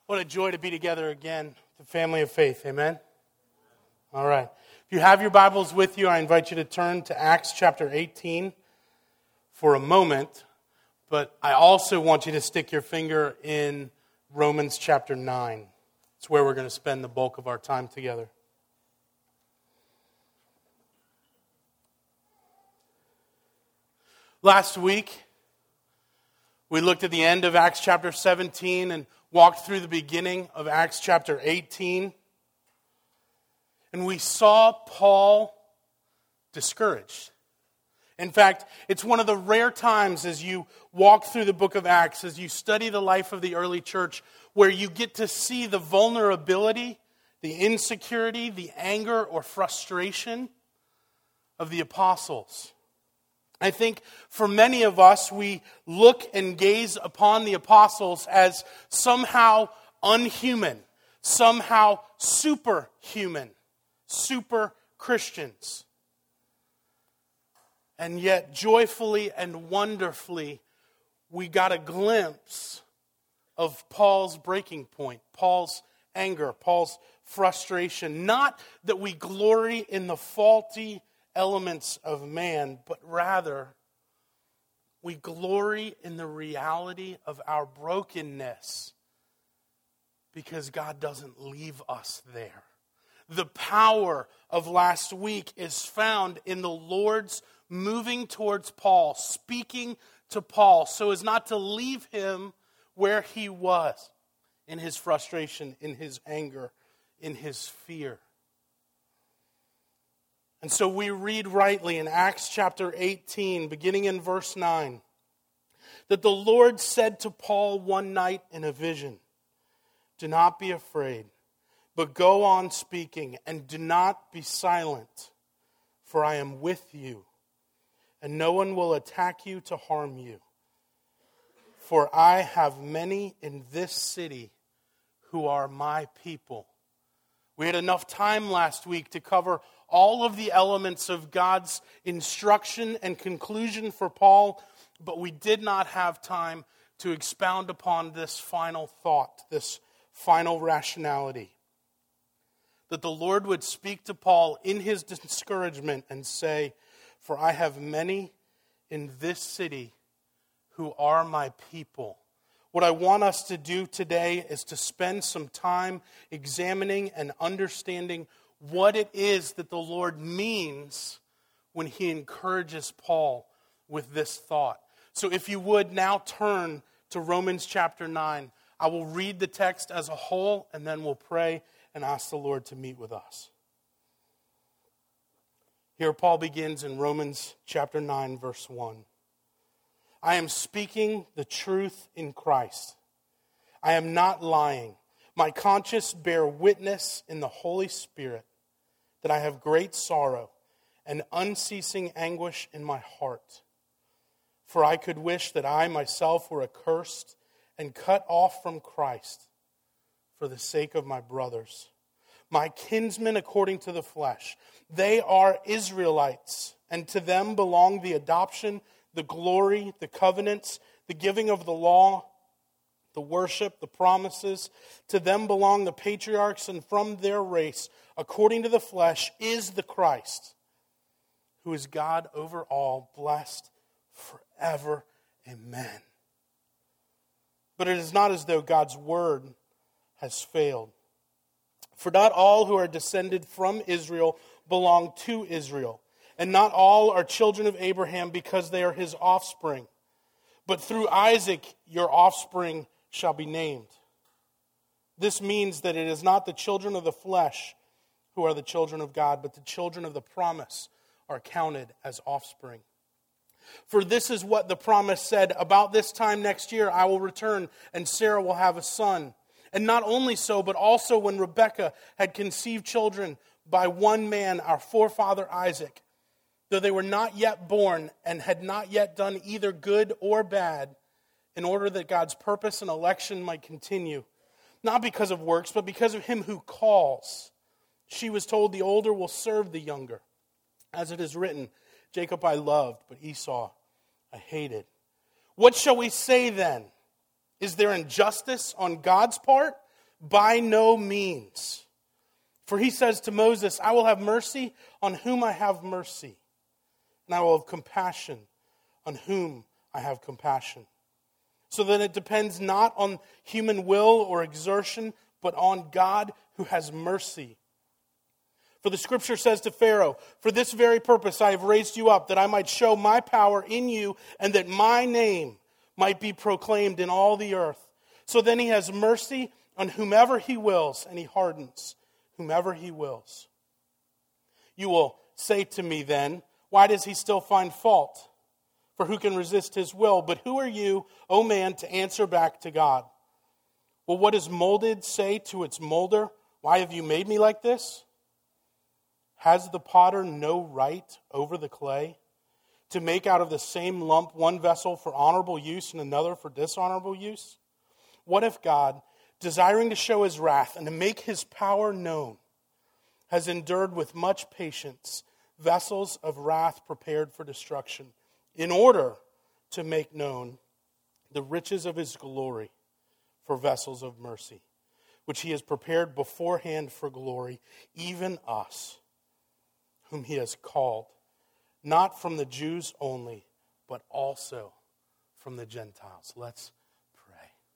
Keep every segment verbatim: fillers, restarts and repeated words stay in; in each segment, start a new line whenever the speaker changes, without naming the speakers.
What a joy to be together again, the family of faith. Amen? All right. If you have your Bibles with you, I invite you to turn to Acts chapter eighteen for a moment. But I also want you to stick your finger in Romans chapter nine. It's where we're going to spend the bulk of our time together. Last week, we looked at the end of Acts chapter seventeen and walked through the beginning of Acts chapter eighteen. And we saw Paul discouraged. In fact, it's one of the rare times as you walk through the book of Acts, as you study the life of the early church, where you get to see the vulnerability, the insecurity, the anger or frustration of the apostles. I think for many of us, we look and gaze upon the apostles as somehow unhuman, somehow superhuman, super Christians. And yet, joyfully and wonderfully, we got a glimpse of Paul's breaking point, Paul's anger, Paul's frustration. Not that we glory in the faulty elements of man, but rather we glory in the reality of our brokenness because God doesn't leave us there. The power of last week is found in the Lord's moving towards Paul, speaking to Paul so as not to leave him where he was in his frustration, in his anger, in his fear. And so we read rightly in Acts chapter eighteen, beginning in verse nine, that the Lord said to Paul one night in a vision, "Do not be afraid, but go on speaking, and do not be silent, for I am with you, and no one will attack you to harm you. For I have many in this city who are my people." We had enough time last week to cover all of the elements of God's instruction and conclusion for Paul, but we did not have time to expound upon this final thought, this final rationality. That the Lord would speak to Paul in his discouragement and say, "For I have many in this city who are my people." What I want us to do today is to spend some time examining and understanding what it is that the Lord means when he encourages Paul with this thought. So if you would now turn to Romans chapter nine. I will read the text as a whole and then we'll pray and ask the Lord to meet with us. Here Paul begins in Romans chapter nine, verse one. "I am speaking the truth in Christ. I am not lying. My conscience bear witness in the Holy Spirit that I have great sorrow and unceasing anguish in my heart. For I could wish that I myself were accursed and cut off from Christ for the sake of my brothers, my kinsmen according to the flesh. They are Israelites, and to them belong the adoption, the glory, the covenants, the giving of the law, the worship, the promises. To them belong the patriarchs, and from their race, according to the flesh, is the Christ, who is God over all, blessed forever. Amen." But it is not as though God's word has failed. For not all who are descended from Israel belong to Israel, and not all are children of Abraham because they are his offspring. But through Isaac your offspring shall be named. This means that it is not the children of the flesh who are the children of God, but the children of the promise are counted as offspring. For this is what the promise said, "About this time next year I will return, and Sarah will have a son." And not only so, but also when Rebekah had conceived children by one man, our forefather Isaac, though they were not yet born and had not yet done either good or bad, in order that God's purpose and election might continue, not because of works, but because of him who calls. She was told, "The older will serve the younger." As it is written, "Jacob I loved, but Esau I hated." What shall we say then? Is there injustice on God's part? By no means. For he says to Moses, I will have mercy on whom I have mercy, and I will have compassion on whom I have compassion. So that it depends not on human will or exertion, but on God who has mercy. For the scripture says to Pharaoh, for this very purpose I have raised you up, that I might show my power in you, and that my name might be proclaimed in all the earth. So then he has mercy on whomever he wills, and he hardens whomever he wills. You will say to me then, why does he still find fault? For who can resist his will? But who are you, O man, to answer back to God? Will what is molded say to its molder, why have you made me like this? Has the potter no right over the clay to make out of the same lump one vessel for honorable use and another for dishonorable use? What if God, desiring to show his wrath and to make his power known, has endured with much patience vessels of wrath prepared for destruction, in order to make known the riches of his glory for vessels of mercy, which he has prepared beforehand for glory, even us, whom he has called, not from the Jews only, but also from the Gentiles. Let's pray.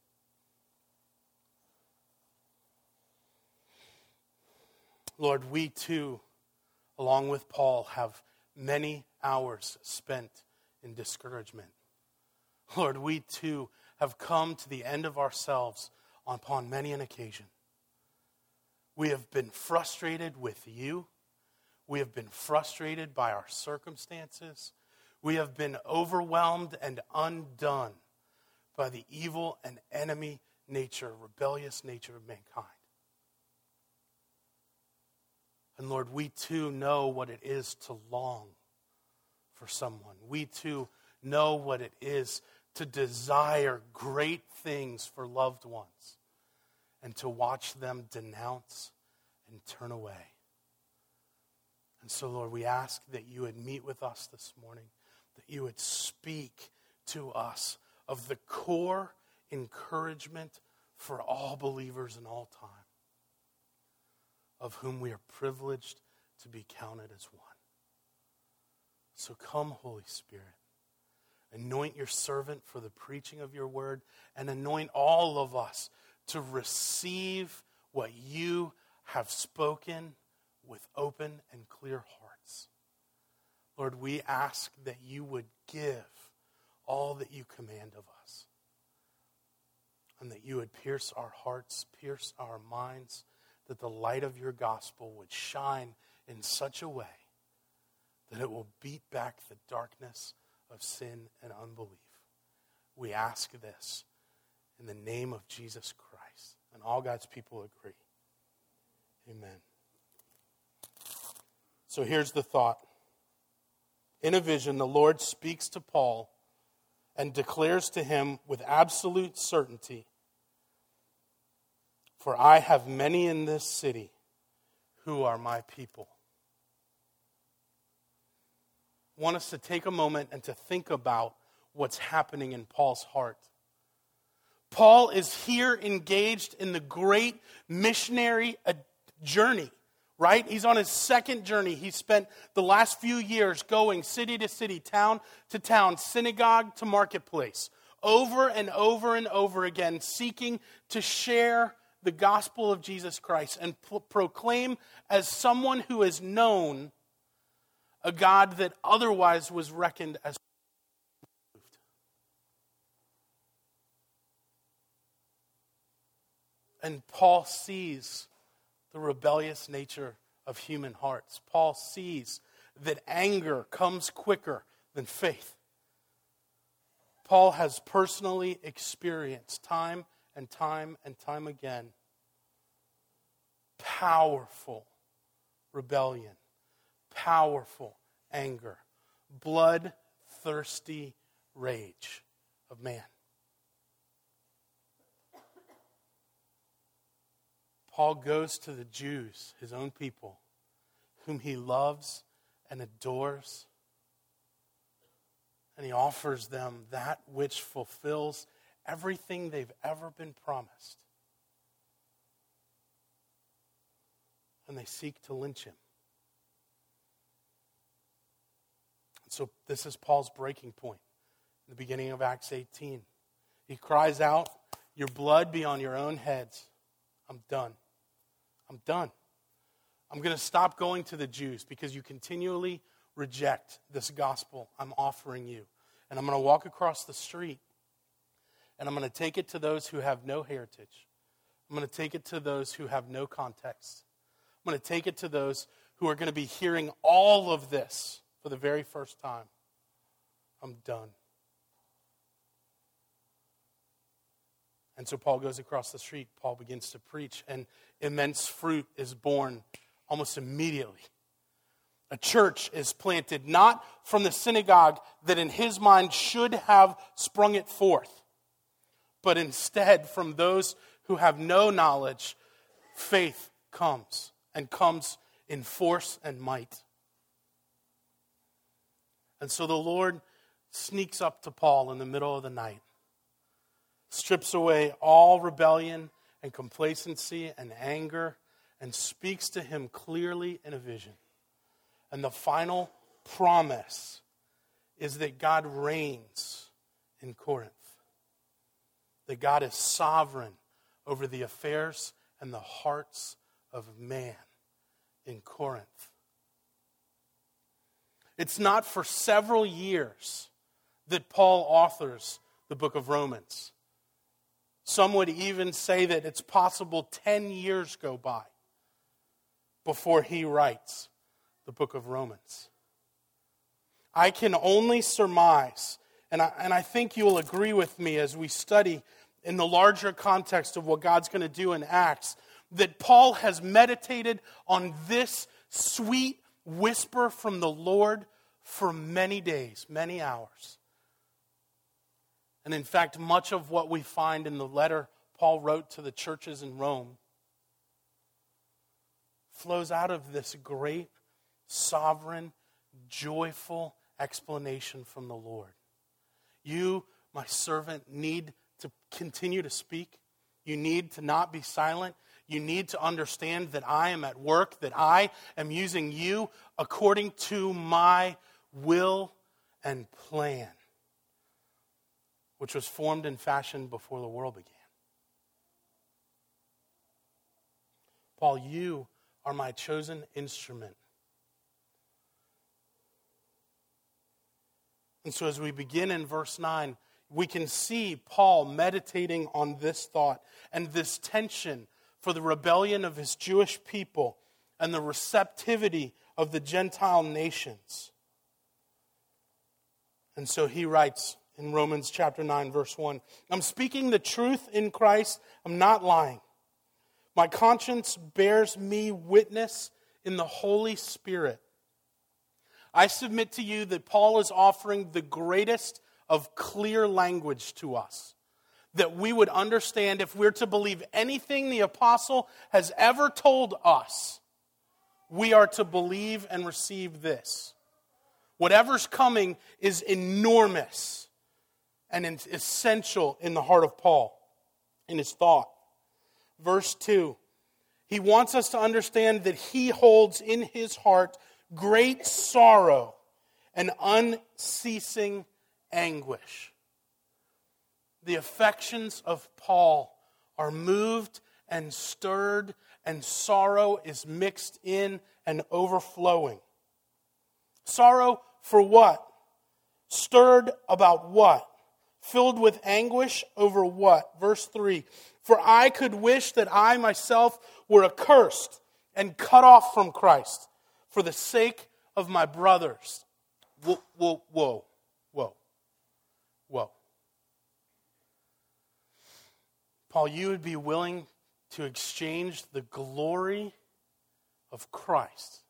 Lord, we too, along with Paul, have many hours spent in discouragement. Lord, we too have come to the end of ourselves upon many an occasion. We have been frustrated with you. We have been frustrated by our circumstances. We have been overwhelmed and undone by the evil and enemy nature, rebellious nature of mankind. And Lord, we too know what it is to long for someone. We too know what it is to desire great things for loved ones and to watch them denounce and turn away. And so, Lord, we ask that you would meet with us this morning, that you would speak to us of the core encouragement for all believers in all time, of whom we are privileged to be counted as one. So come, Holy Spirit, anoint your servant for the preaching of your word, and anoint all of us to receive what you have spoken with open and clear hearts. Lord, we ask that you would give all that you command of us, and that you would pierce our hearts, pierce our minds, that the light of your gospel would shine in such a way that it will beat back the darkness of sin and unbelief. We ask this in the name of Jesus Christ. And all God's people agree. Amen. So here's the thought. In a vision, the Lord speaks to Paul and declares to him with absolute certainty, for I have many in this city who are my people. I want us to take a moment and to think about what's happening in Paul's heart. Paul is here engaged in the great missionary journey, right? He's on his second journey. He spent the last few years going city to city, town to town, synagogue to marketplace, over and over and over again, seeking to share the gospel of Jesus Christ and pro- proclaim as someone who is known a God that otherwise was reckoned as removed. And Paul sees the rebellious nature of human hearts. Paul sees that anger comes quicker than faith. Paul has personally experienced time and time and time again powerful rebellion, powerful anger, bloodthirsty rage of man. Paul goes to the Jews, his own people, whom he loves and adores, and he offers them that which fulfills everything they've ever been promised. and they seek to lynch him. So this is Paul's breaking point in the beginning of Acts eighteen. He cries out, "Your blood be on your own heads. I'm done. I'm done. I'm going to stop going to the Jews because you continually reject this gospel I'm offering you. And I'm going to walk across the street and I'm going to take it to those who have no heritage. I'm going to take it to those who have no context. I'm going to take it to those who are going to be hearing all of this for the very first time. I'm done." And so Paul goes across the street. Paul begins to preach, and immense fruit is born almost immediately. A church is planted, not from the synagogue that in his mind should have sprung it forth, but instead from those who have no knowledge. Faith comes, and comes in force and might. And so the Lord sneaks up to Paul in the middle of the night, strips away all rebellion and complacency and anger, and speaks to him clearly in a vision. And the final promise is that God reigns in Corinth, that God is sovereign over the affairs and the hearts of man in Corinth. It's not for several years that Paul authors the book of Romans. Some would even say that it's possible ten years go by before he writes the book of Romans. I can only surmise, and I, and I think you'll agree with me as we study in the larger context of what God's going to do in Acts, that Paul has meditated on this sweet whisper from the Lord for many days, many hours. And in fact, much of what we find in the letter Paul wrote to the churches in Rome flows out of this great, sovereign, joyful explanation from the Lord. You, my servant, need to continue to speak. You need to not be silent. You need to understand that I am at work, that I am using you according to my will and plan, which was formed and fashioned before the world began. Paul, you are my chosen instrument. And so as we begin in verse nine, we can see Paul meditating on this thought and this tension for the rebellion of his Jewish people and the receptivity of the Gentile nations. And so he writes in Romans chapter nine, verse one, "I'm speaking the truth in Christ. I'm not lying. My conscience bears me witness in the Holy Spirit." I submit to you that Paul is offering the greatest of clear language to us, that we would understand if we're to believe anything the apostle has ever told us, we are to believe and receive this. Whatever's coming is enormous and essential in the heart of Paul, in his thought. Verse two, he wants us to understand that he holds in his heart great sorrow and unceasing anguish. The affections of Paul are moved and stirred, and sorrow is mixed in and overflowing. Sorrow for what? Stirred about what? Filled with anguish over what? Verse three, "For I could wish that I myself were accursed and cut off from Christ for the sake of my brothers." Whoa, whoa, whoa, whoa, whoa. Paul, you would be willing to exchange the glory of Christ,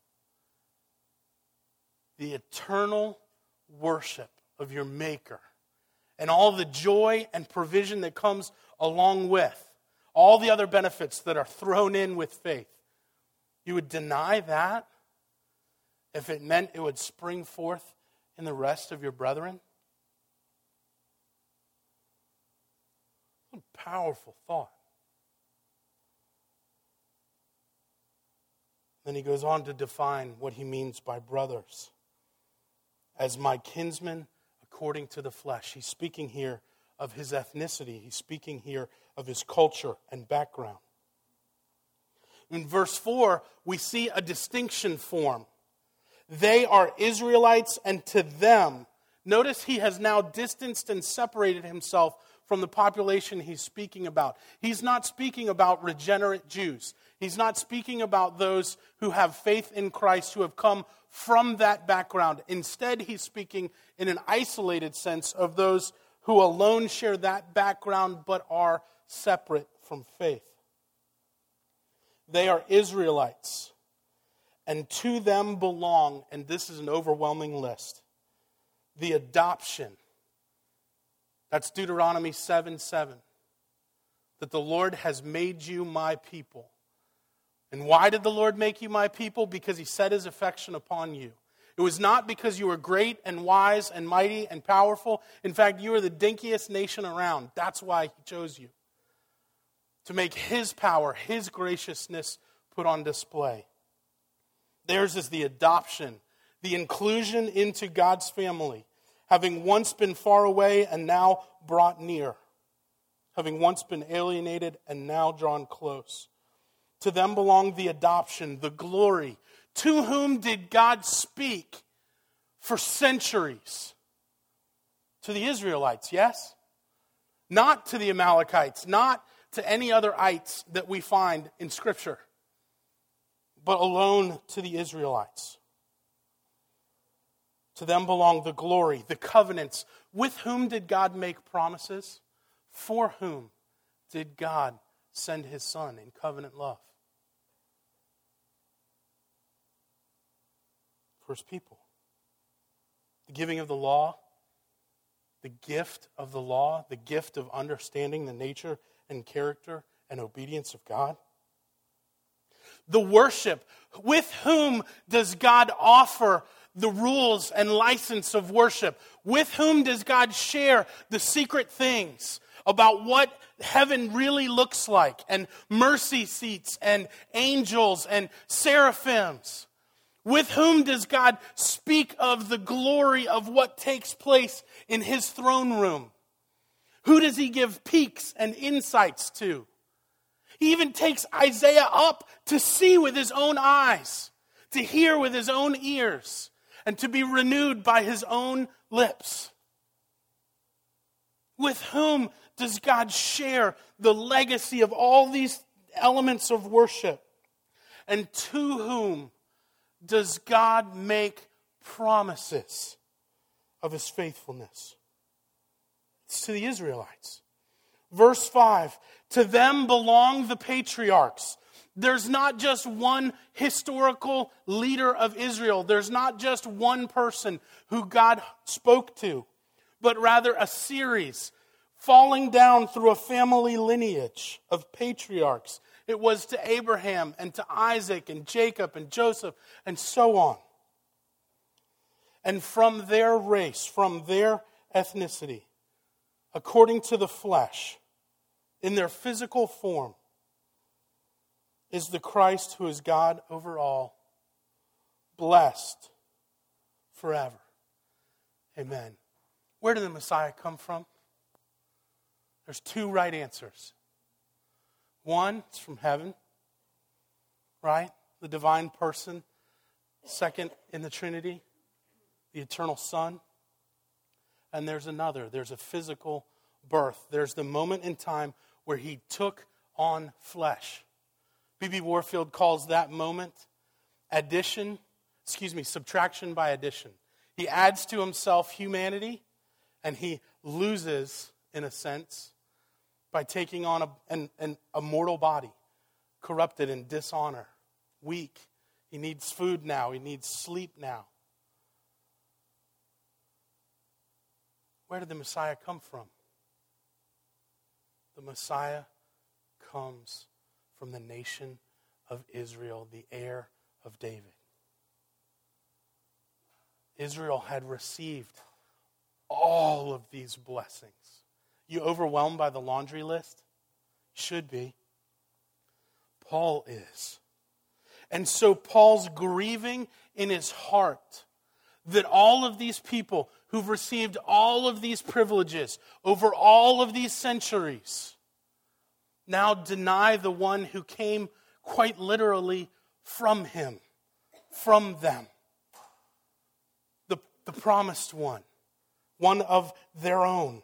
the eternal worship of your Maker, and all the joy and provision that comes along with, all the other benefits that are thrown in with faith. You would deny that if it meant it would spring forth in the rest of your brethren? What a powerful thought. Then he goes on to define what he means by brothers. As my kinsmen according to the flesh. He's speaking here of his ethnicity. He's speaking here of his culture and background. In verse four, we see a distinction form. They are Israelites, and to them, notice he has now distanced and separated himself from the population he's speaking about. He's not speaking about regenerate Jews. He's not speaking about those who have faith in Christ, who have come from that background. Instead, he's speaking in an isolated sense of those who alone share that background but are separate from faith. They are Israelites, and to them belong, and this is an overwhelming list, the adoption. That's Deuteronomy seven seven. That the Lord has made you my people. And why did the Lord make you my people? Because he set his affection upon you. It was not because you were great and wise and mighty and powerful. In fact, you are the dinkiest nation around. That's why he chose you. To make his power, his graciousness put on display. Theirs is the adoption, the inclusion into God's family, having once been far away and now brought near, having once been alienated and now drawn close. To them belong the adoption, the glory. To whom did God speak for centuries? To the Israelites, yes? Not to the Amalekites, not to any other ites that we find in Scripture, but alone to the Israelites. To them belong the glory, the covenants. With whom did God make promises? For whom did God send his Son in covenant love? For his people. The giving of the law, the gift of the law, the gift of understanding the nature and character and obedience of God. The worship. With whom does God offer the rules and license of worship? With whom does God share the secret things about what heaven really looks like, and mercy seats and angels and seraphims? With whom does God speak of the glory of what takes place in his throne room? Who does he give peeks and insights to? He even takes Isaiah up to see with his own eyes, to hear with his own ears, and to be renewed by his own lips. With whom does God share the legacy of all these elements of worship? And to whom does God make promises of his faithfulness? It's to the Israelites. Verse five, to them belong the patriarchs. There's not just one historical leader of Israel. There's not just one person who God spoke to, but rather a series falling down through a family lineage of patriarchs. It was to Abraham and to Isaac and Jacob and Joseph and so on. And from their race, from their ethnicity, according to the flesh, in their physical form, is the Christ who is God over all, blessed forever. Amen. Where did the Messiah come from? There's two right answers. One, it's from heaven, right? The divine person. Second, in the Trinity, the eternal Son. And there's another. There's a physical birth. There's the moment in time where he took on flesh. B B Warfield calls that moment addition, excuse me, subtraction by addition. He adds to himself humanity, and he loses, in a sense, by taking on a, an, an, a mortal body, corrupted in dishonor, weak. He needs food now. He needs sleep now. Where did the Messiah come from? The Messiah comes from the nation of Israel, the heir of David. Israel had received all of these blessings. You overwhelmed by the laundry list? Should be. Paul is. And so Paul's grieving in his heart that all of these people who've received all of these privileges over all of these centuries now deny the one who came quite literally from him, from them. The, the promised one, one of their own.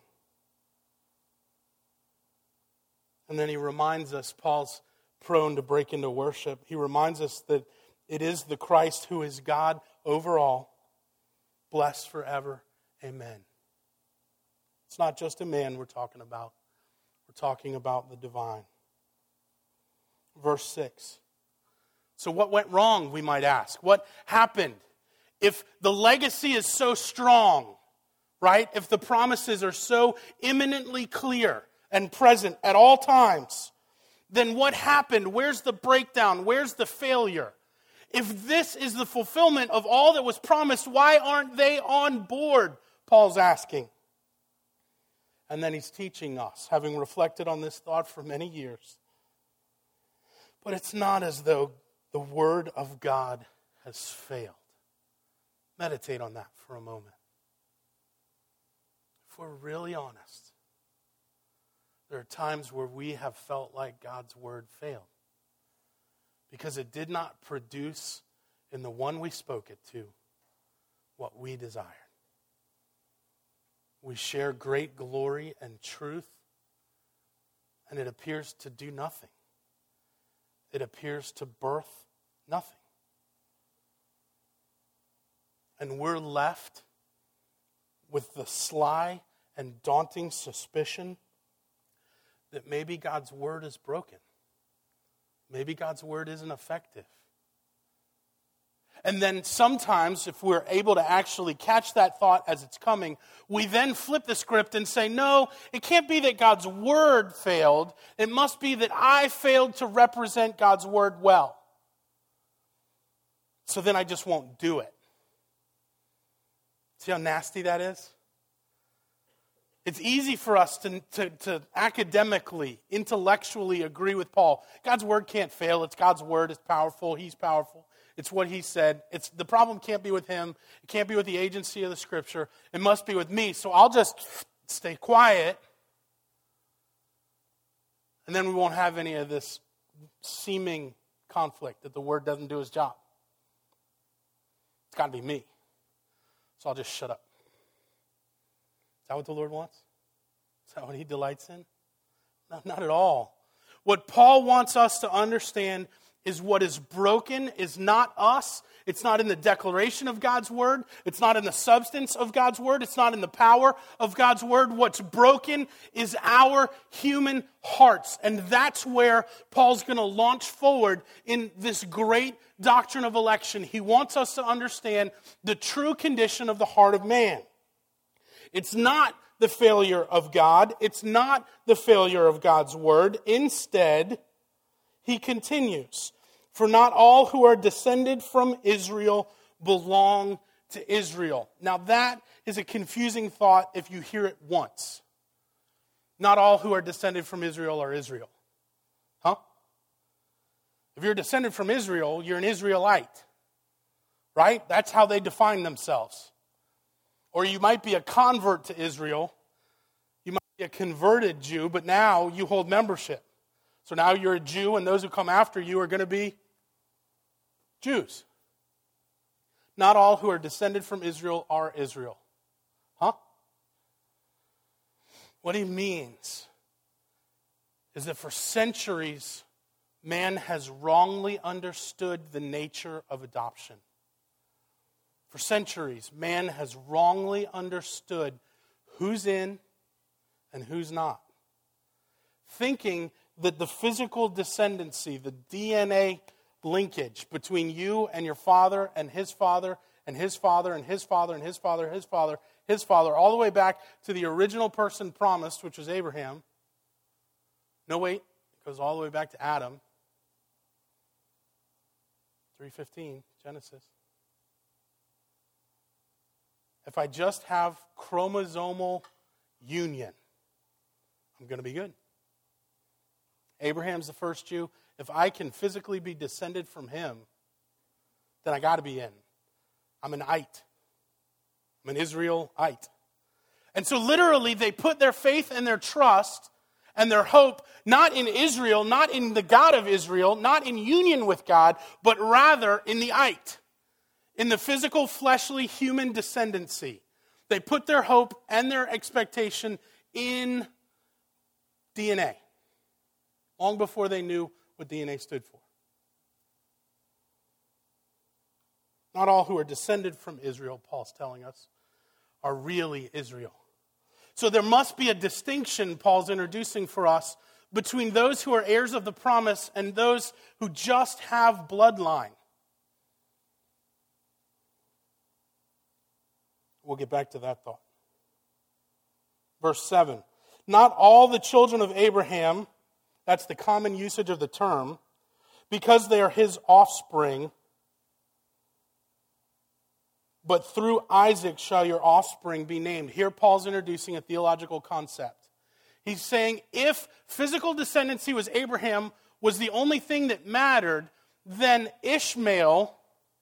And then he reminds us, Paul's prone to break into worship. He reminds us that it is the Christ who is God over all, blessed forever. Amen. It's not just a man we're talking about. We're talking about the divine. Verse six. So what went wrong, we might ask? What happened? If the legacy is so strong, right? If the promises are so imminently clear and present at all times, then what happened? Where's the breakdown? Where's the failure? If this is the fulfillment of all that was promised, why aren't they on board? Paul's asking. And then he's teaching us, having reflected on this thought for many years. But it's not as though the word of God has failed. Meditate on that for a moment. If we're really honest, there are times where we have felt like God's word failed because it did not produce in the one we spoke it to what we desired. We share great glory and truth, and it appears to do nothing. It appears to birth nothing. And we're left with the sly and daunting suspicion that maybe God's word is broken. Maybe God's word isn't effective. And then sometimes, if we're able to actually catch that thought as it's coming, we then flip the script and say, no, it can't be that God's word failed. It must be that I failed to represent God's word well. So then I just won't do it. See how nasty that is? It's easy for us to, to, to academically, intellectually agree with Paul. God's word can't fail. It's God's word. It's powerful. He's powerful. It's what he said. It's the problem can't be with him. It can't be with the agency of the scripture. It must be with me. So I'll just stay quiet. And then we won't have any of this seeming conflict that the word doesn't do his job. It's got to be me. So I'll just shut up. Is that what the Lord wants? Is that what he delights in? No, not at all. What Paul wants us to understand is what is broken is not us. It's not in the declaration of God's word. It's not in the substance of God's word. It's not in the power of God's word. What's broken is our human hearts. And that's where Paul's going to launch forward in this great doctrine of election. He wants us to understand the true condition of the heart of man. It's not the failure of God. It's not the failure of God's word. Instead, he continues, for not all who are descended from Israel belong to Israel. Now that is a confusing thought if you hear it once. Not all who are descended from Israel are Israel. Huh? If you're descended from Israel, you're an Israelite. Right? That's how they define themselves. Or you might be a convert to Israel. You might be a converted Jew, but now you hold membership. So now you're a Jew, and those who come after you are going to be Jews. Not all who are descended from Israel are Israel. Huh? What he means is that for centuries, man has wrongly understood the nature of adoption. For centuries, man has wrongly understood who's in and who's not. Thinking that the physical descendancy, the D N A linkage between you and your father and his father and his father and his father and his father, his father, his father, all the way back to the original person promised, which was Abraham. No, wait, it goes all the way back to Adam. three fifteen, Genesis. If I just have chromosomal union, I'm going to be good. Abraham's the first Jew. If I can physically be descended from him, then I got to be in. I'm an ite. I'm an Israelite. And so literally they put their faith and their trust and their hope not in Israel, not in the God of Israel, not in union with God, but rather in the ite, in the physical, fleshly, human descendancy. They put their hope and their expectation in D N A, long before they knew what D N A stood for. Not all who are descended from Israel, Paul's telling us, are really Israel. So there must be a distinction, Paul's introducing for us, between those who are heirs of the promise and those who just have bloodline. We'll get back to that thought. Verse seven. Not all the children of Abraham, that's the common usage of the term, because they are his offspring, but through Isaac shall your offspring be named. Here Paul's introducing a theological concept. He's saying if physical descendancy was Abraham, was the only thing that mattered, then Ishmael,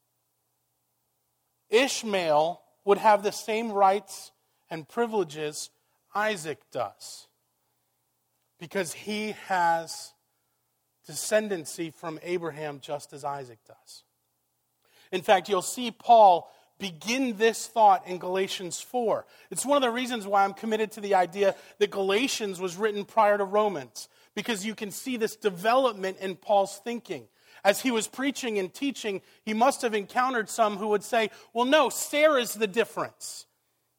Ishmael would have the same rights and privileges Isaac does, because he has descendancy from Abraham just as Isaac does. In fact, you'll see Paul begin this thought in Galatians four. It's one of the reasons why I'm committed to the idea that Galatians was written prior to Romans, because you can see this development in Paul's thinking. As he was preaching and teaching, he must have encountered some who would say, well, no, Sarah's the difference.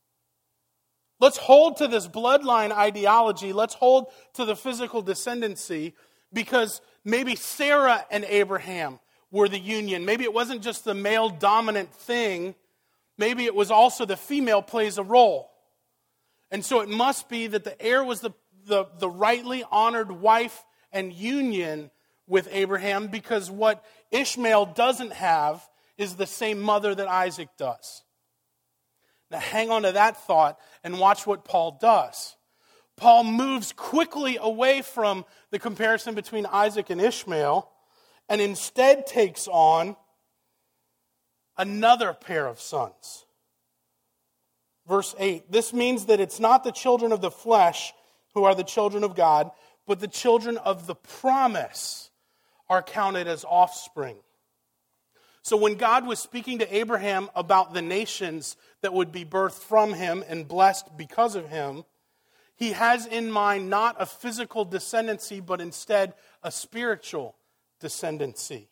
Let's hold to this bloodline ideology. Let's hold to the physical descendancy, because maybe Sarah and Abraham were the union. Maybe it wasn't just the male dominant thing. Maybe it was also the female plays a role. And so it must be that the heir was the, the, the rightly honored wife and union with Abraham, because what Ishmael doesn't have is the same mother that Isaac does. Now hang on to that thought and watch what Paul does. Paul moves quickly away from the comparison between Isaac and Ishmael and instead takes on another pair of sons. Verse eight, this means that it's not the children of the flesh who are the children of God, but the children of the promise are counted as offspring. So when God was speaking to Abraham about the nations that would be birthed from him and blessed because of him, he has in mind not a physical descendancy, but instead a spiritual descendancy.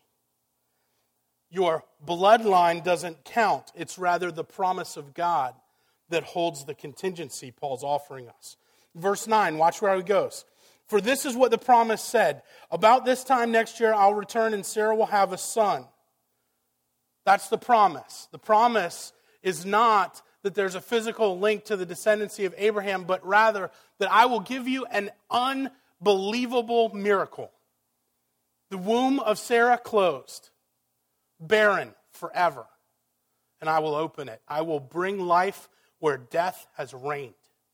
Your bloodline doesn't count. It's rather the promise of God that holds the contingency Paul's offering us. Verse nine, watch where he goes. For this is what the promise said. About this time next year I'll return and Sarah will have a son. That's the promise. The promise is not that there's a physical link to the descendancy of Abraham, but rather that I will give you an unbelievable miracle. The womb of Sarah closed, barren forever, and I will open it. I will bring life where death has reigned.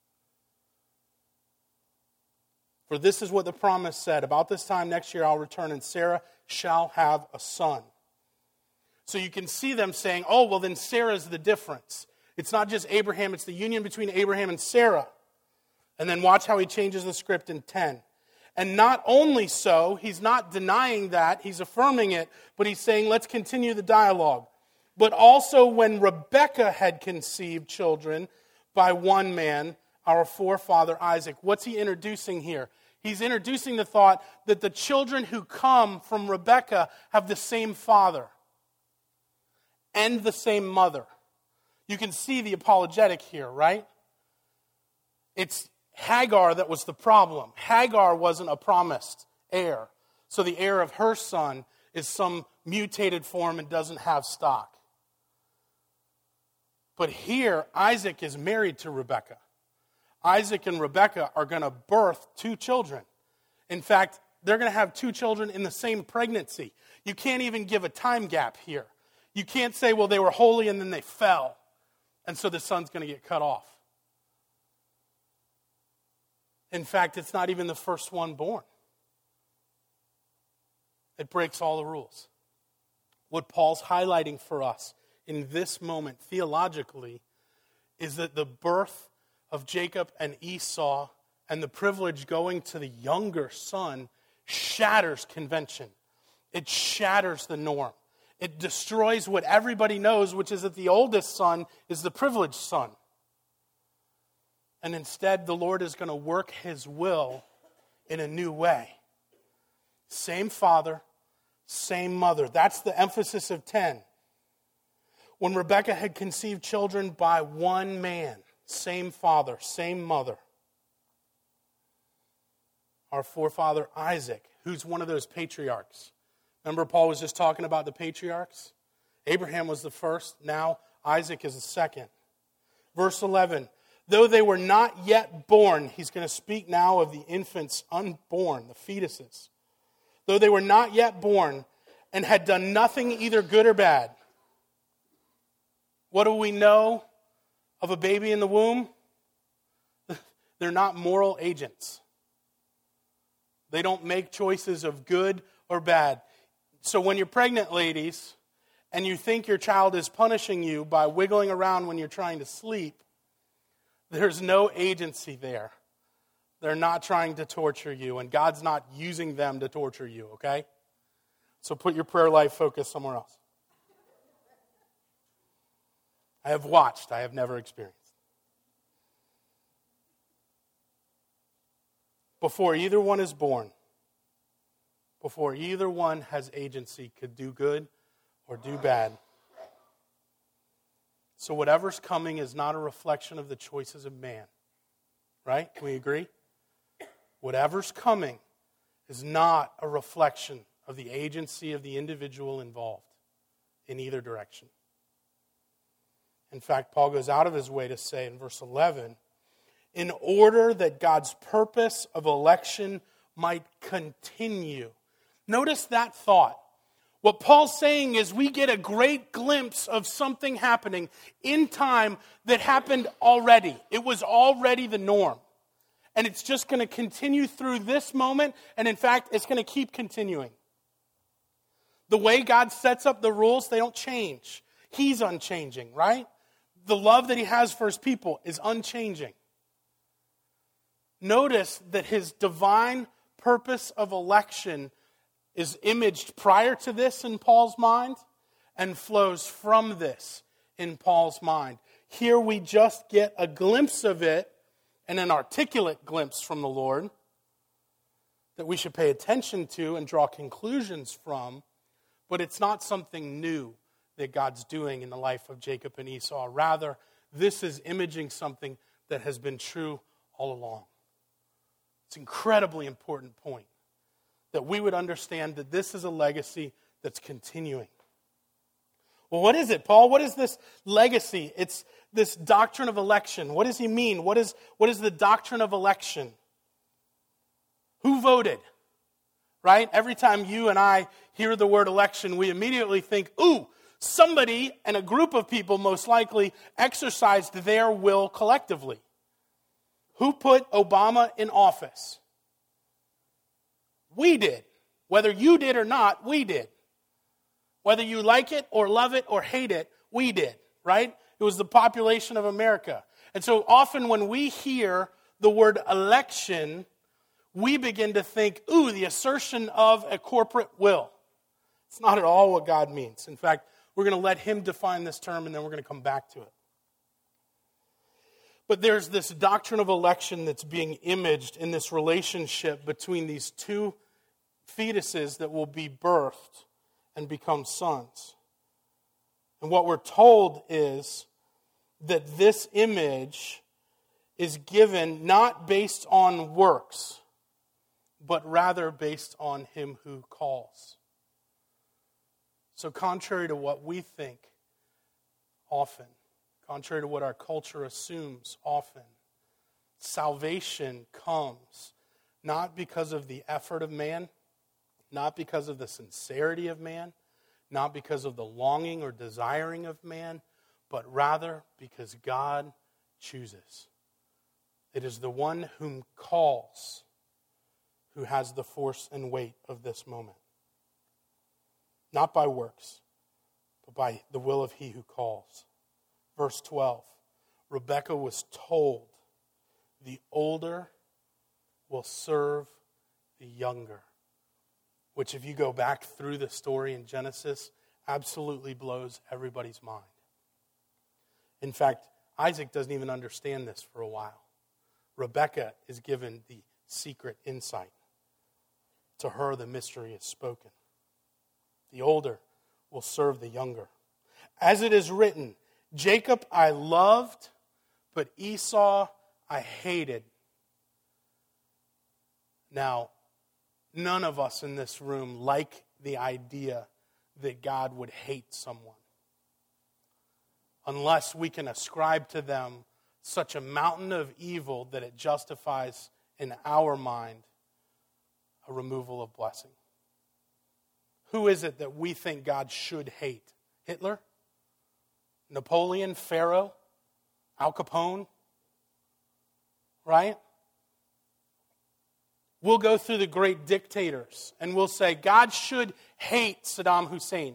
For this is what the promise said. About this time next year I'll return and Sarah shall have a son. So you can see them saying, oh, well then Sarah's the difference. It's not just Abraham, it's the union between Abraham and Sarah. And then watch how he changes the script in ten. And not only so, he's not denying that, he's affirming it, but he's saying, let's continue the dialogue. But also when Rebekah had conceived children by one man, our forefather Isaac, what's he introducing here? He's introducing the thought that the children who come from Rebekah have the same father and the same mother. You can see the apologetic here, right? It's Hagar that was the problem. Hagar wasn't a promised heir. So the heir of her son is some mutated form and doesn't have stock. But here, Isaac is married to Rebekah. Isaac and Rebekah are going to birth two children. In fact, they're going to have two children in the same pregnancy. You can't even give a time gap here. You can't say, well, they were holy and then they fell, and so the son's going to get cut off. In fact, it's not even the first one born. It breaks all the rules. What Paul's highlighting for us in this moment theologically is that the birth of Jacob and Esau and the privilege going to the younger son shatters convention. It shatters the norm. It destroys what everybody knows, which is that the oldest son is the privileged son. And instead, the Lord is going to work his will in a new way. Same father, same mother. That's the emphasis of ten. When Rebekah had conceived children by one man, same father, same mother. Our forefather Isaac, who's one of those patriarchs. Remember, Paul was just talking about the patriarchs? Abraham was the first. Now Isaac is the second. Verse eleven. Though they were not yet born, he's going to speak now of the infants unborn, the fetuses. Though they were not yet born and had done nothing either good or bad. What do we know of a baby in the womb? They're not moral agents. They don't make choices of good or bad. So when you're pregnant, ladies, and you think your child is punishing you by wiggling around when you're trying to sleep, there's no agency there. They're not trying to torture you, and God's not using them to torture you, okay? So put your prayer life focus somewhere else. I have watched, I have never experienced. Before either one is born, before either one has agency, could do good or do bad. So whatever's coming is not a reflection of the choices of man. Right? Can we agree? Whatever's coming is not a reflection of the agency of the individual involved in either direction. In fact, Paul goes out of his way to say in verse eleven, in order that God's purpose of election might continue. Notice that thought. What Paul's saying is we get a great glimpse of something happening in time that happened already. It was already the norm. And it's just going to continue through this moment, and in fact, it's going to keep continuing. The way God sets up the rules, they don't change. He's unchanging, right? The love that he has for his people is unchanging. Notice that his divine purpose of election is imaged prior to this in Paul's mind and flows from this in Paul's mind. Here we just get a glimpse of it and an articulate glimpse from the Lord that we should pay attention to and draw conclusions from, but it's not something new that God's doing in the life of Jacob and Esau. Rather, this is imaging something that has been true all along. It's an incredibly important point that we would understand that this is a legacy that's continuing. Well, what is it, Paul? What is this legacy? It's this doctrine of election. What does he mean? What is, what is the doctrine of election? Who voted? Right? Every time you and I hear the word election, we immediately think, ooh, somebody and a group of people most likely exercised their will collectively. Who put Obama in office? We did. Whether you did or not, we did. Whether you like it or love it or hate it, we did, right? It was the population of America. And so often when we hear the word election, we begin to think, ooh, the assertion of a corporate will. It's not at all what God means. In fact, we're going to let him define this term and then we're going to come back to it. But there's this doctrine of election that's being imaged in this relationship between these two fetuses that will be birthed and become sons. And what we're told is that this image is given not based on works, but rather based on him who calls. So contrary to what we think often, contrary to what our culture assumes often, salvation comes not because of the effort of man, not because of the sincerity of man, not because of the longing or desiring of man, but rather because God chooses. It is the one whom calls who has the force and weight of this moment. Not by works, but by the will of he who calls. Verse twelve, Rebekah was told, the older will serve the younger. Which, if you go back through the story in Genesis, absolutely blows everybody's mind. In fact, Isaac doesn't even understand this for a while. Rebekah is given the secret insight. To her, the mystery is spoken. The older will serve the younger. As it is written, Jacob I loved, but Esau I hated. Now, none of us in this room like the idea that God would hate someone, unless we can ascribe to them such a mountain of evil that it justifies in our mind a removal of blessing. Who is it that we think God should hate? Hitler? Napoleon? Pharaoh? Al Capone? Right? We'll go through the great dictators and we'll say, God should hate Saddam Hussein.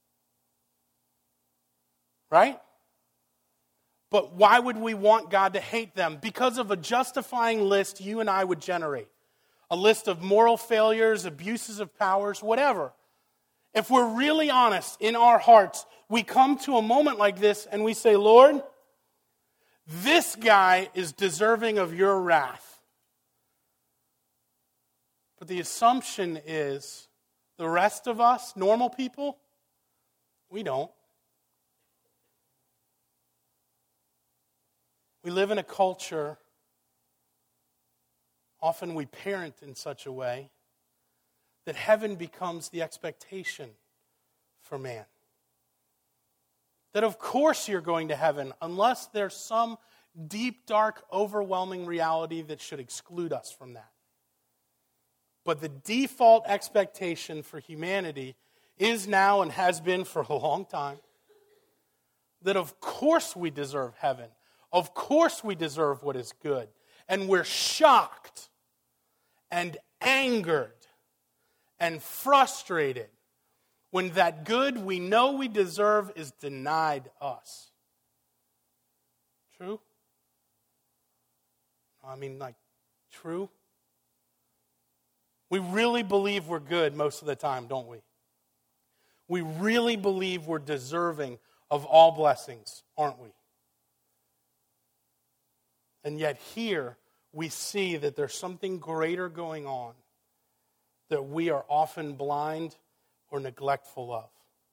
Right? But why would we want God to hate them? Because of a justifying list you and I would generate. A list of moral failures, abuses of powers, whatever. If we're really honest in our hearts, we come to a moment like this and we say, Lord, this guy is deserving of your wrath. But the assumption is the rest of us, normal people, we don't. We live in a culture, often we parent in such a way, that heaven becomes the expectation for man. That of course you're going to heaven, unless there's some deep, dark, overwhelming reality that should exclude us from that. But the default expectation for humanity is now and has been for a long time that of course we deserve heaven. Of course we deserve what is good. And we're shocked and angered and frustrated when that good we know we deserve is denied us. True? I mean, like, true? We really believe we're good most of the time, don't we? We really believe we're deserving of all blessings, aren't we? And yet here we see that there's something greater going on that we are often blind or neglectful of.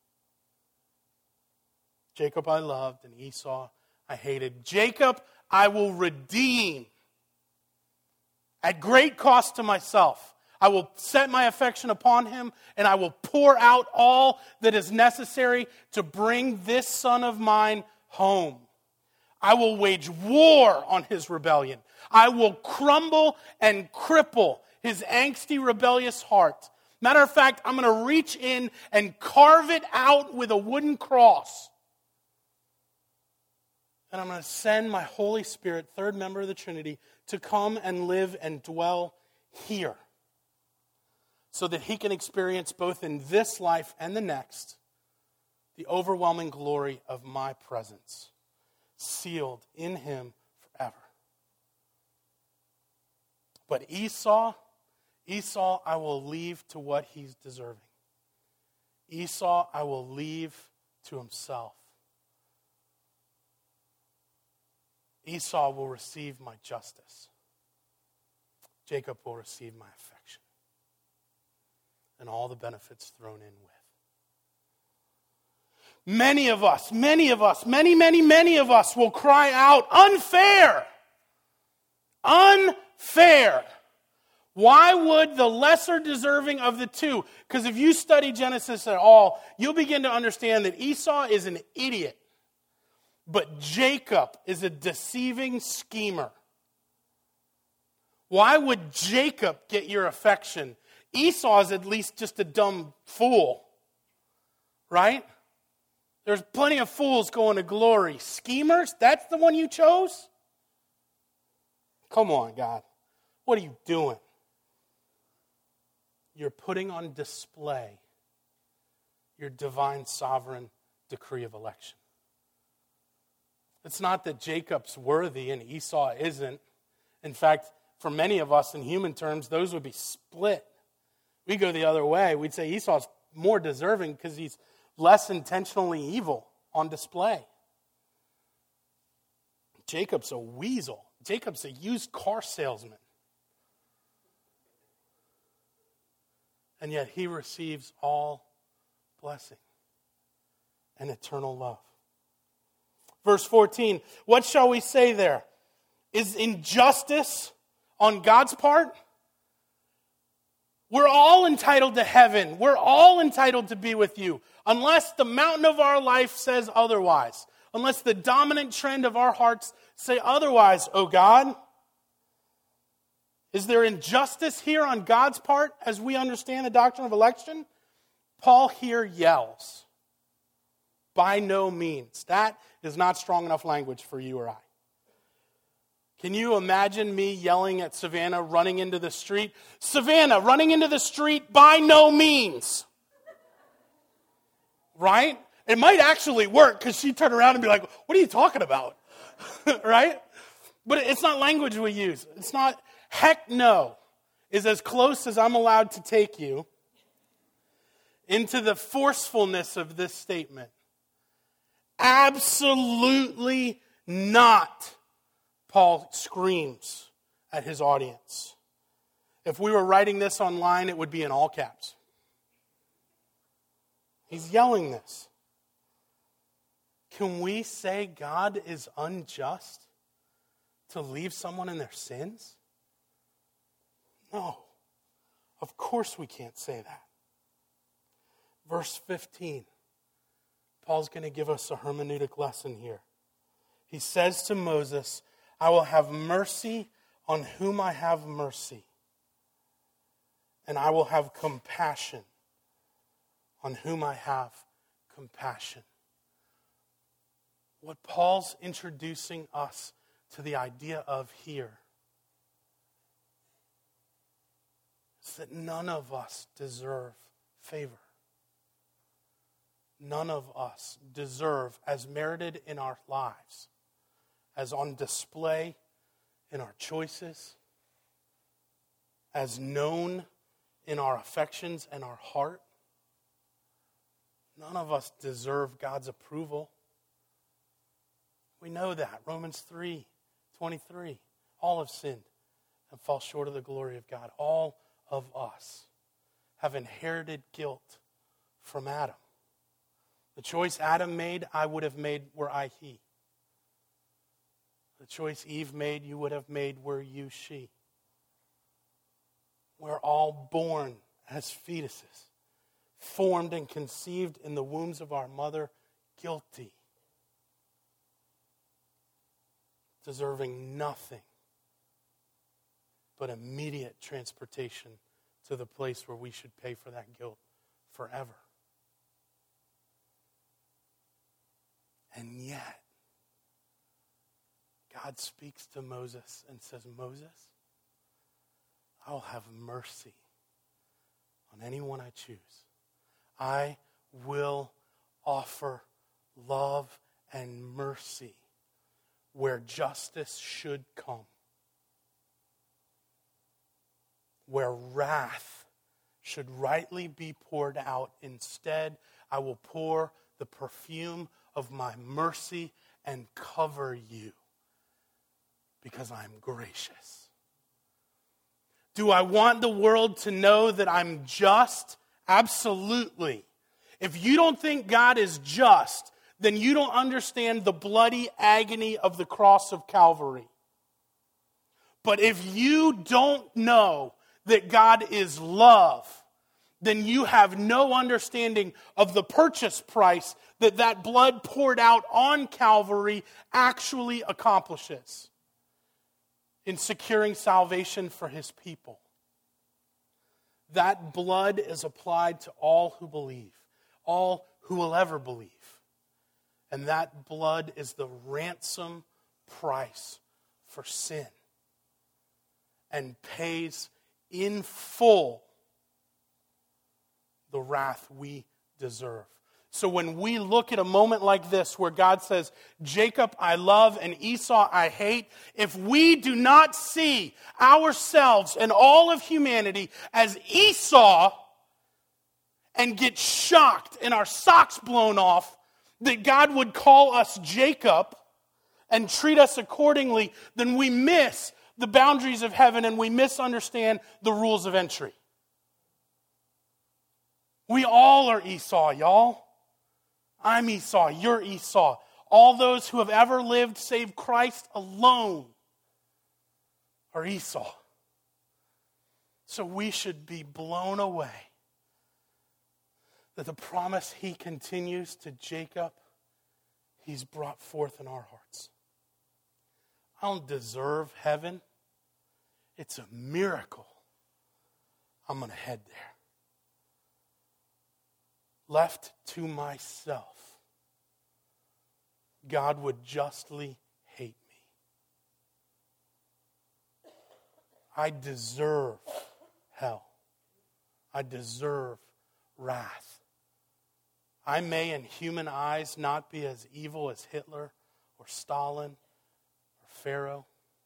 Jacob I loved and Esau I hated. Jacob I will redeem at great cost to myself. I will set my affection upon him, and I will pour out all that is necessary to bring this son of mine home. I will wage war on his rebellion. I will crumble and cripple his angsty, rebellious heart. Matter of fact, I'm going to reach in and carve it out with a wooden cross. And I'm going to send my Holy Spirit, third member of the Trinity, to come and live and dwell here, so that he can experience both in this life and the next the overwhelming glory of my presence, sealed in him forever. But Esau, Esau I will leave to what he's deserving. Esau I will leave to himself. Esau will receive my justice. Jacob will receive my affection. And all the benefits thrown in with. Many of us, many of us, many, many, many of us will cry out, unfair! Unfair! Why would the lesser deserving of the two? Because if you study Genesis at all, you'll begin to understand that Esau is an idiot. But Jacob is a deceiving schemer. Why would Jacob get your affection? Esau is at least just a dumb fool, right? There's plenty of fools going to glory. Schemers, that's the one you chose? Come on, God. What are you doing? You're putting on display your divine sovereign decree of election. It's not that Jacob's worthy and Esau isn't. In fact, for many of us in human terms, those would be split. We go the other way. We'd say Esau's more deserving because he's less intentionally evil on display. Jacob's a weasel. Jacob's a used car salesman. And yet he receives all blessing and eternal love. Verse fourteen, what shall we say there? Is injustice on God's part? We're all entitled to heaven. We're all entitled to be with you. Unless the mountain of our life says otherwise. Unless the dominant trend of our hearts say otherwise, oh God. Is there injustice here on God's part as we understand the doctrine of election? Paul here yells. By no means. That is not strong enough language for you or I. Can you imagine me yelling at Savannah running into the street? Savannah, running into the street, by no means. Right? It might actually work because she'd turn around and be like, what are you talking about? Right? But it's not language we use. It's not, heck no, is as close as I'm allowed to take you into the forcefulness of this statement. Absolutely not, Paul screams at his audience. If we were writing this online, it would be in all caps. He's yelling this. Can we say God is unjust to leave someone in their sins? No. Of course we can't say that. Verse fifteen. Paul's going to give us a hermeneutic lesson here. He says to Moses, I will have mercy on whom I have mercy, and I will have compassion on whom I have compassion. What Paul's introducing us to the idea of here is that none of us deserve favor. None of us deserve, as merited in our lives, as on display in our choices, as known in our affections and our heart. None of us deserve God's approval. We know that. Romans three twenty-three. All have sinned and fall short of the glory of God. All of us have inherited guilt from Adam. The choice Adam made, I would have made were I he. The choice Eve made, you would have made were you she. We're all born as fetuses, formed and conceived in the wombs of our mother, guilty, deserving nothing but immediate transportation to the place where we should pay for that guilt forever. And yet, God speaks to Moses and says, Moses, I will have mercy on anyone I choose. I will offer love and mercy where justice should come, where wrath should rightly be poured out. Instead, I will pour the perfume of my mercy and cover you because I'm gracious. Do I want the world to know that I'm just? Absolutely. If you don't think God is just, then you don't understand the bloody agony of the cross of Calvary. But if you don't know that God is love, then you have no understanding of the purchase price that that blood poured out on Calvary actually accomplishes in securing salvation for his people. That blood is applied to all who believe, all who will ever believe. And that blood is the ransom price for sin and pays in full the wrath we deserve. So when we look at a moment like this where God says, Jacob I love and Esau I hate, if we do not see ourselves and all of humanity as Esau and get shocked and our socks blown off that God would call us Jacob and treat us accordingly, then we miss the boundaries of heaven and we misunderstand the rules of entry. We all are Esau, y'all. I'm Esau, you're Esau. All those who have ever lived save Christ alone are Esau. So we should be blown away that the promise he continues to Jacob, he's brought forth in our hearts. I don't deserve heaven. It's a miracle. I'm going to head there. Left to myself, God would justly hate me. I deserve hell. I deserve wrath. I may in human eyes not be as evil as Hitler or Stalin or Pharaoh,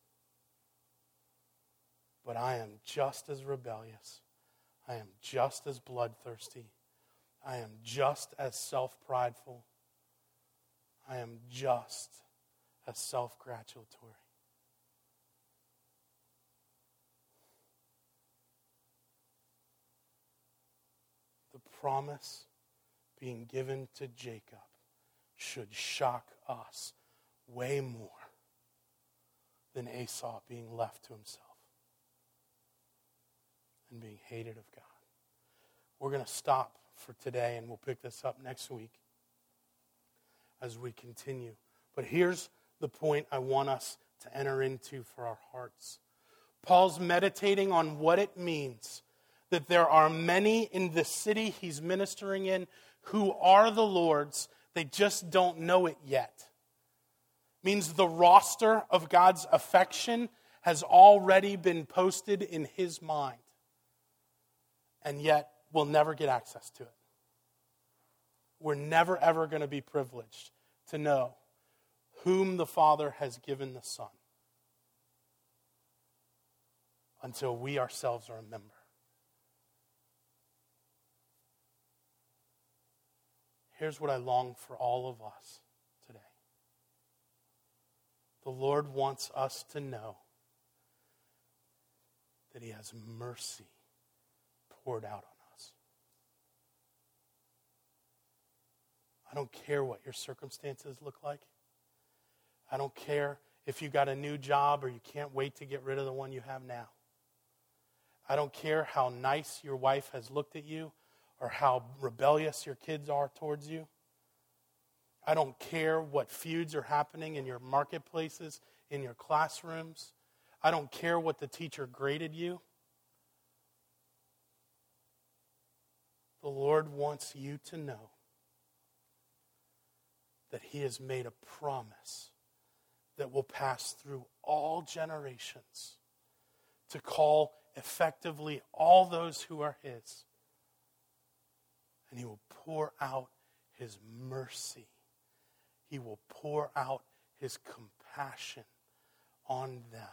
but I am just as rebellious. I am just as bloodthirsty. I am just as self-prideful. I am just as self-gratulatory. The promise being given to Jacob should shock us way more than Esau being left to himself and being hated of God. We're going to stop for today, and we'll pick this up next week as we continue. But here's the point I want us to enter into for our hearts. Paul's meditating on what it means that there are many in the city he's ministering in who are the Lord's. They just don't know it yet. It means the roster of God's affection has already been posted in his mind, and yet we'll never get access to it. We're never, ever going to be privileged to know whom the Father has given the Son until we ourselves are a member. Here's what I long for all of us today. The Lord wants us to know that he has mercy poured out on us. I don't care what your circumstances look like. I don't care if you got a new job or you can't wait to get rid of the one you have now. I don't care how nice your wife has looked at you or how rebellious your kids are towards you. I don't care what feuds are happening in your marketplaces, in your classrooms. I don't care what the teacher graded you. The Lord wants you to know that he has made a promise that will pass through all generations to call effectively all those who are his. And he will pour out his mercy. He will pour out his compassion on them.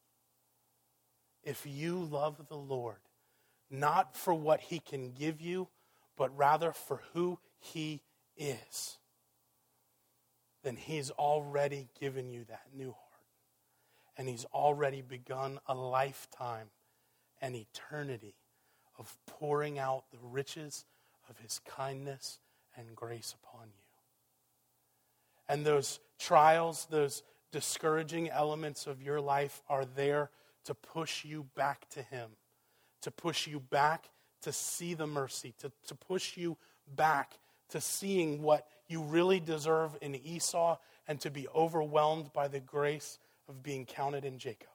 If you love the Lord, not for what he can give you, but rather for who he is, then he's already given you that new heart. And he's already begun a lifetime and eternity of pouring out the riches of his kindness and grace upon you. And those trials, those discouraging elements of your life are there to push you back to him, to push you back to see the mercy, to, to push you back to seeing what you really deserve in Esau and to be overwhelmed by the grace of being counted in Jacob.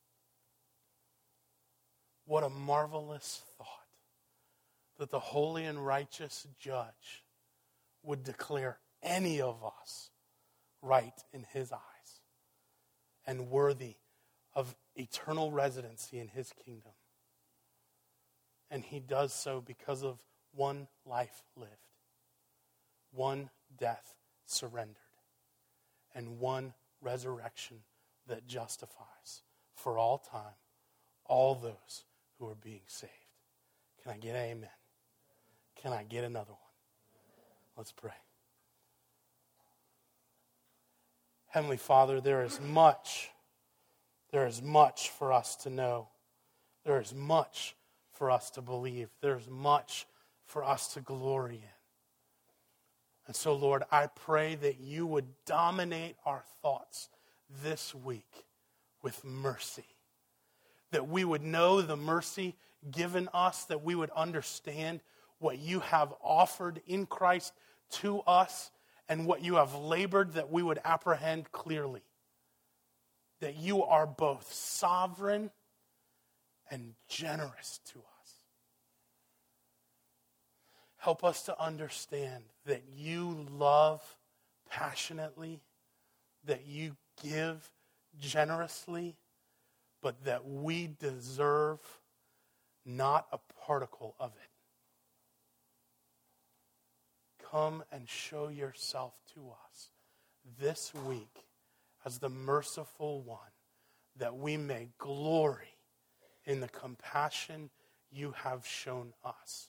What a marvelous thought that the holy and righteous judge would declare any of us right in his eyes and worthy of eternal residency in his kingdom. And he does so because of one life lived. one death surrendered, and one resurrection that justifies for all time all those who are being saved. Can I get an amen? Can I get another one? Let's pray. Heavenly Father, there is much, there is much for us to know. There is much for us to believe. There's much for us to glory in. And so, Lord, I pray that you would dominate our thoughts this week with mercy. That we would know the mercy given us, that we would understand what you have offered in Christ to us and what you have labored, that we would apprehend clearly. That you are both sovereign and generous to us. Help us to understand that you love passionately, that you give generously, but that we deserve not a particle of it. Come and show yourself to us this week as the merciful one, that we may glory in the compassion you have shown us.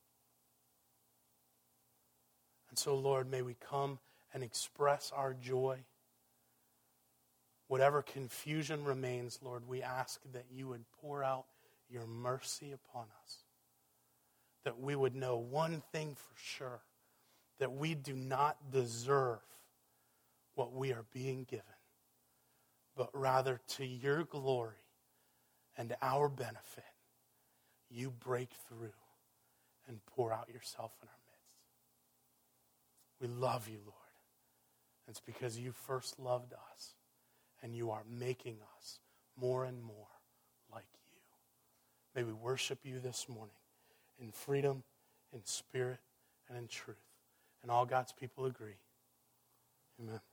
And so, Lord, may we come and express our joy. Whatever confusion remains, Lord, we ask that you would pour out your mercy upon us. That we would know one thing for sure, that we do not deserve what we are being given, but rather to your glory and our benefit, you break through and pour out yourself in our midst. We love you, Lord. It's because you first loved us, and you are making us more and more like you. May we worship you this morning in freedom, in spirit, and in truth. And all God's people agree. Amen.